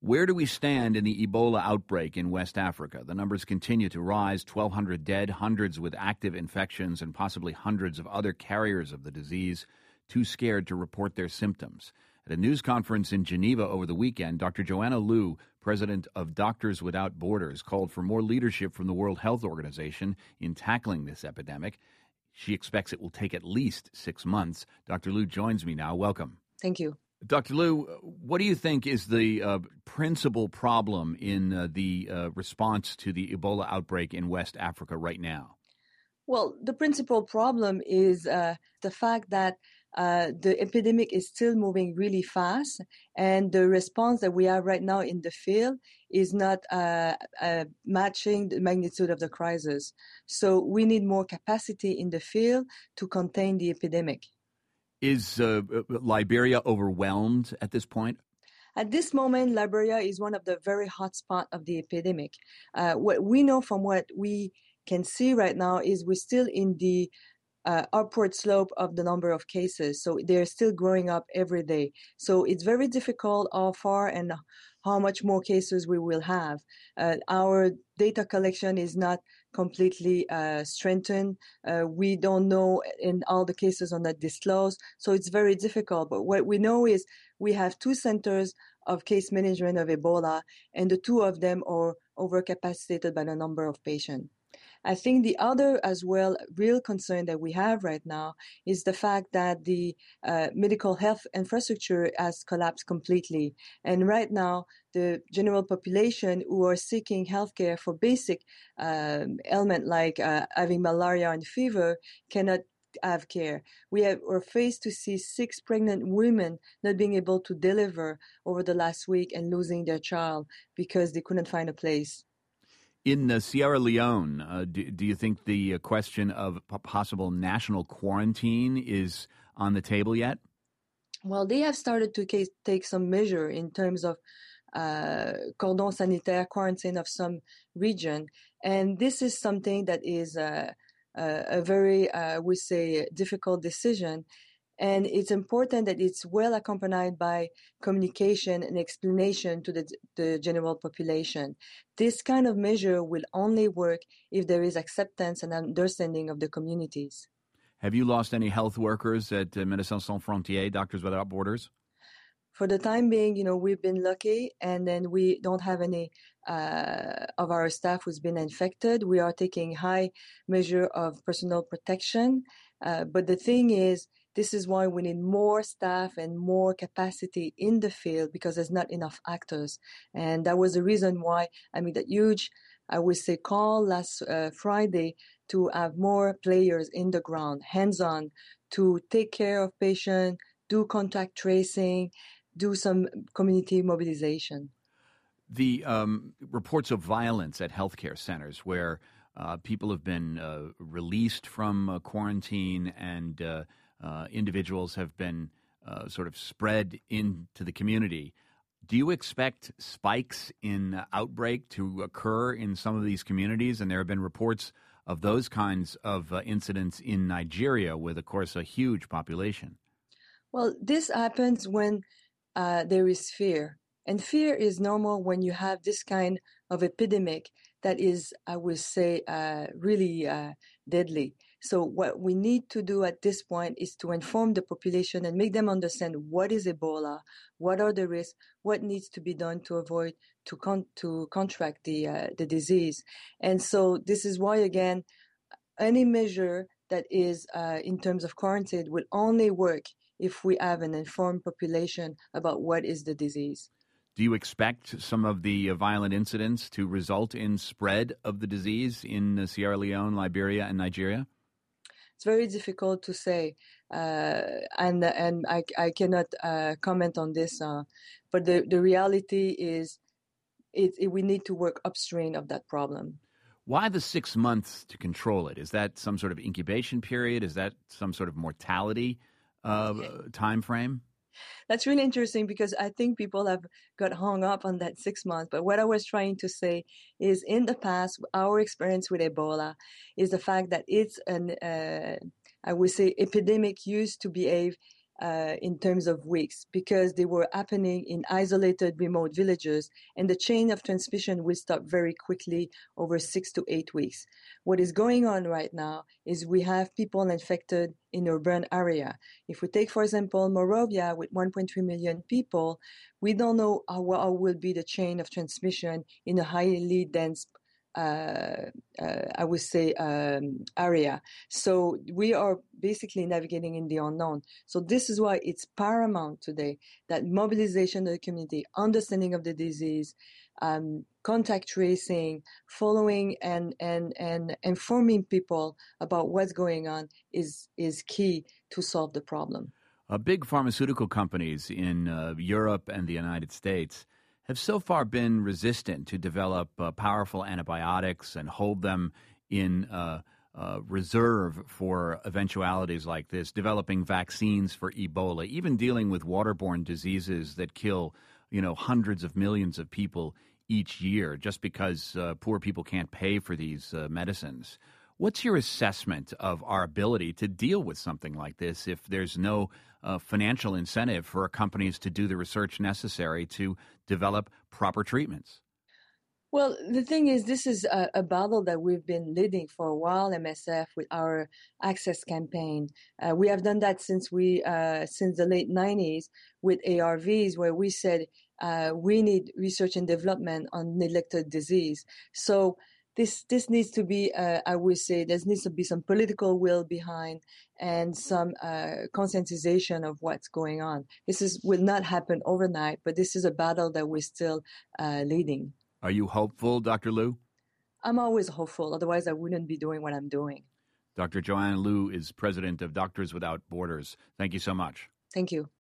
Where do we stand in the Ebola outbreak in West Africa? The numbers continue to rise, 1,200 dead, hundreds with active infections, and possibly hundreds of other carriers of the disease too scared to report their symptoms. At a news conference in Geneva over the weekend, Dr. Joanna Liu, president of Doctors Without Borders, called for more leadership from the World Health Organization in tackling this epidemic. She expects it will take at least 6 months. Dr. Liu joins me now. Welcome. Thank you. Dr. Liu, what do you think is the principal problem in the response to the Ebola outbreak in West Africa right now? Well, the principal problem is the fact that the epidemic is still moving really fast, and the response that we have right now in the field is not matching the magnitude of the crisis. So we need more capacity in the field to contain the epidemic. Is Liberia overwhelmed at this point? At this moment, Liberia is one of the very hot spots of the epidemic. What we know from what we can see right now is we're still in the upward slope of the number of cases. So they're still growing up every day. So it's very difficult how far and how much more cases we will have. Our data collection is not completely strengthened. We don't know, and all the cases are not disclosed. So it's very difficult. But what we know is we have 2 centers of case management of Ebola, and the 2 of them are overcapacitated by the number of patients. I think the other as well real concern that we have right now is the fact that the medical health infrastructure has collapsed completely. And right now, the general population who are seeking healthcare for basic ailment like having malaria and fever cannot have care. We're faced to see 6 pregnant women not being able to deliver over the last week and losing their child because they couldn't find a place. In Sierra Leone, do you think the question of possible national quarantine is on the table yet? Well, they have started to take some measure in terms of cordon sanitaire quarantine of some region. And this is something that is a very, we say, difficult decision. And it's important that it's well accompanied by communication and explanation to the general population. This kind of measure will only work if there is acceptance and understanding of the communities. Have you lost any health workers at Médecins Sans Frontières, Doctors Without Borders? For the time being, we've been lucky, and then we don't have any of our staff who's been infected. We are taking high measure of personal protection. But the thing is, this is why we need more staff and more capacity in the field because there's not enough actors. And that was the reason why I made that huge, I would say, call last Friday to have more players in the ground, hands-on, to take care of patients, do contact tracing, do some community mobilization. The reports of violence at healthcare centers where people have been released from quarantine and individuals have been sort of spread into the community. Do you expect spikes in outbreak to occur in some of these communities? And there have been reports of those kinds of incidents in Nigeria with, of course, a huge population. Well, this happens when there is fear. And fear is normal when you have this kind of epidemic that is, I would say, really deadly. So what we need to do at this point is to inform the population and make them understand what is Ebola, what are the risks, what needs to be done to avoid to contract the disease. And so this is why, again, any measure that is in terms of quarantine will only work if we have an informed population about what is the disease. Do you expect some of the violent incidents to result in spread of the disease in Sierra Leone, Liberia, and Nigeria? It's very difficult to say, and I cannot comment on this. But the reality is, we need to work upstream of that problem. Why the 6 months to control it? Is that some sort of incubation period? Is that some sort of mortality time frame? That's really interesting because I think people have got hung up on that 6 months. But what I was trying to say is in the past, our experience with Ebola is the fact that it's I would say, epidemic used to behave in terms of weeks because they were happening in isolated remote villages, and the chain of transmission will stop very quickly over 6 to 8 weeks. What is going on right now is we have people infected in urban area. If we take, for example, Morovia with 1.3 million people, we don't know how will be the chain of transmission in a highly dense I would say, area. So we are basically navigating in the unknown. So this is why it's paramount today that mobilization of the community, understanding of the disease, contact tracing, following and informing people about what's going on is key to solve the problem. Big pharmaceutical companies in Europe and the United States have so far been resistant to develop powerful antibiotics and hold them in reserve for eventualities like this, developing vaccines for Ebola, even dealing with waterborne diseases that kill, hundreds of millions of people each year just because poor people can't pay for these medicines. What's your assessment of our ability to deal with something like this if there's no financial incentive for companies to do the research necessary to develop proper treatments? Well, the thing is, this is a battle that we've been leading for a while, MSF, with our access campaign. We have done that since the late 90s with ARVs, where we said we need research and development on neglected disease. So this needs to be, I would say, there needs to be some political will behind and some conscientization of what's going on. Will not happen overnight, but this is a battle that we're still leading. Are you hopeful, Dr. Liu? I'm always hopeful. Otherwise, I wouldn't be doing what I'm doing. Dr. Joanne Liu is president of Doctors Without Borders. Thank you so much. Thank you.